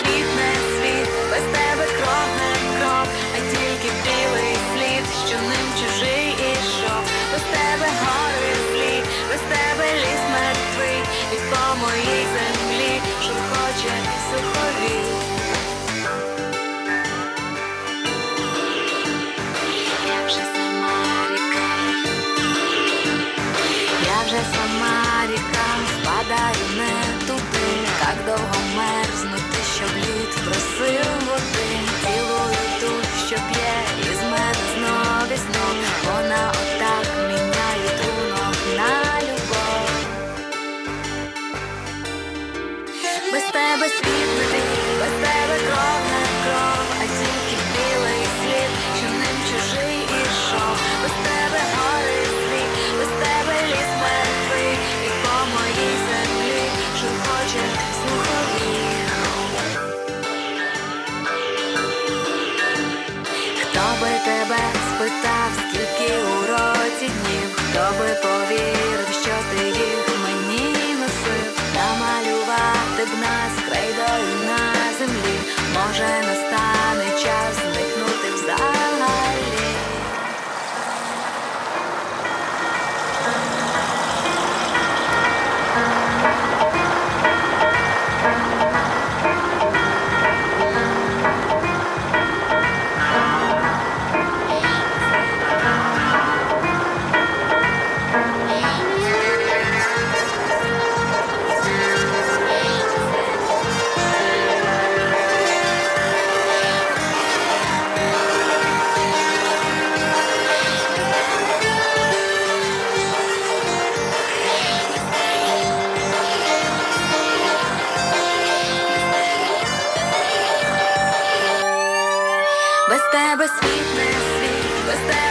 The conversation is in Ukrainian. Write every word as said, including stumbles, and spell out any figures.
світ не світ, без тебе крок не крок, а тільки білий слід, що ним чужий ішов. Без тебе гори злі, без тебе ліс мертвий, і по моїй землі шурхоче суховій. Я вже сама ріка, я вже сама ріка, впадаю не туди, так довго мерзнути, щоб лід просив води. Цілую ту, що п'є із мене знов і знов, вона отак міняє думок на любов. Без тебе світ не світ, без тебе кров не кров, а тільки білий слід, що ним чужий ішов. Без тебе гори злі, без тебе ліс мертвий, і по моїй землі шурхоче суховій. Хто би тебе спитав, скільки у році днів, хто би повірив, що ти їх мені носив. Намалювати б нас крейдою на землі, може настане час зникнути взагалі. Без тебе світ не світ, без тебе